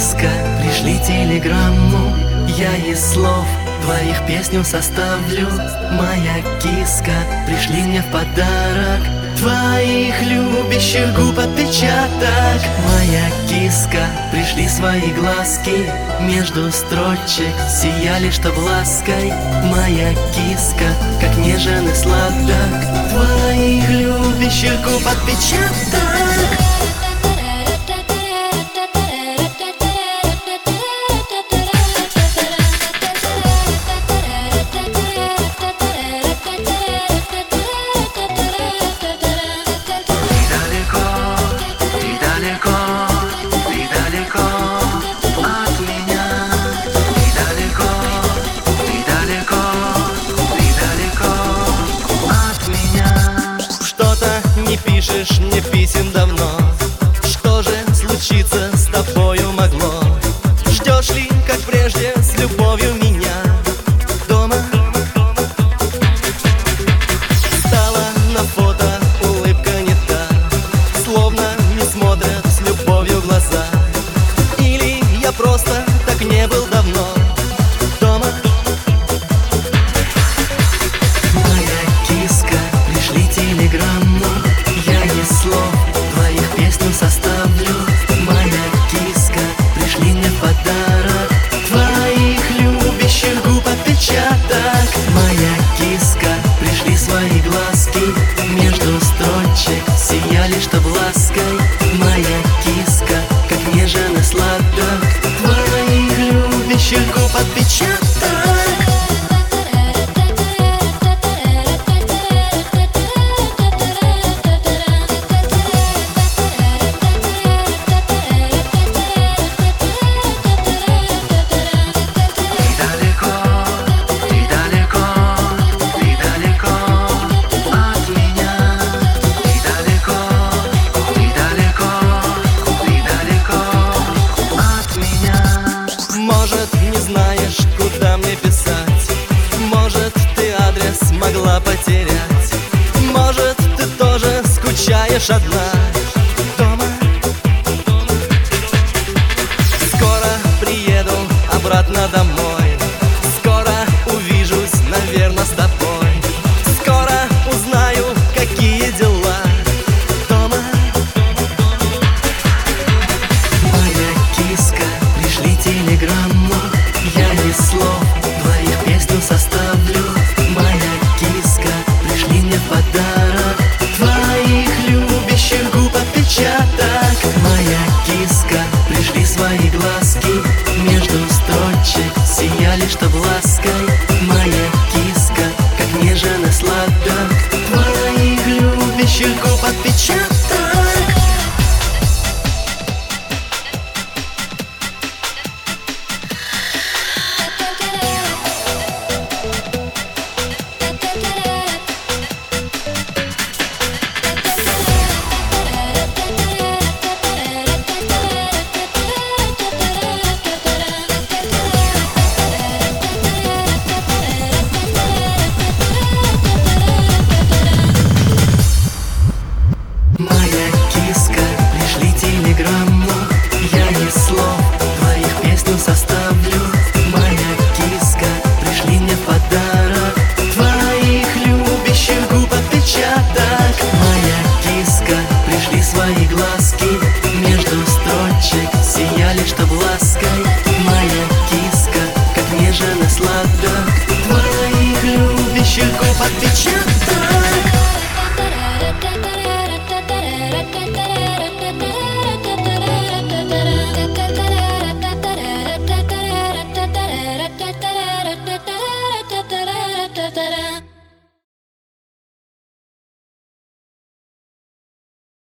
киска, пришли телеграмму, я из слов твоих песню составлю. Моя киска, пришли мне в подарок твоих любящих губ отпечаток. Моя киска, пришли свои глазки, между строчек сияли, чтоб лаской. Моя киска, как нежен и сладок твоих любящих губ отпечаток. Не пишешь мне писем давно. Что же случиться с тобою могло? Ждешь ли, как прежде, с любовью меня дома? Стала на фото улыбка не та, словно не смотрят с любовью глаза. Или я просто так не был давно дома? Моя киска, пришли телеграмму, я из слов твоих песню составлю. Моя киска, пришли мне в подарок твоих любящих губ отпечаток. Моя киска, пришли свои глазки, между строчек сияли, чтоб лаской. Моя киска, как нежен и сладок твоих любящих губ отпечаток. Может, не знаешь, куда мне писать, может, ты адрес могла потерять, может, ты тоже скучаешь одна дома. Скоро приеду обратно домой, скоро увижусь, наверное, с тобой. Скоро узнаю, какие дела дома. Моя киска, пришли телеграмму, я из слов твоих песню составлю. Моя киска, пришли мне в подарок твоих любящих губ отпечаток. Моя киска, пришли свои глазки, между строчек сияли, чтоб лаской. Моя киска, как нежен и сладок твоих любящих губ отпечаток. Моя киска, пришли телеграмму, я из слов твоих песню составлю. Моя киска, пришли мне в подарок твоих любящих губ отпечаток. Моя киска, пришли свои глазки, между строчек сияли, чтоб лаской. Моя киска, как нежен и сладок твоих любящих губ отпечаток.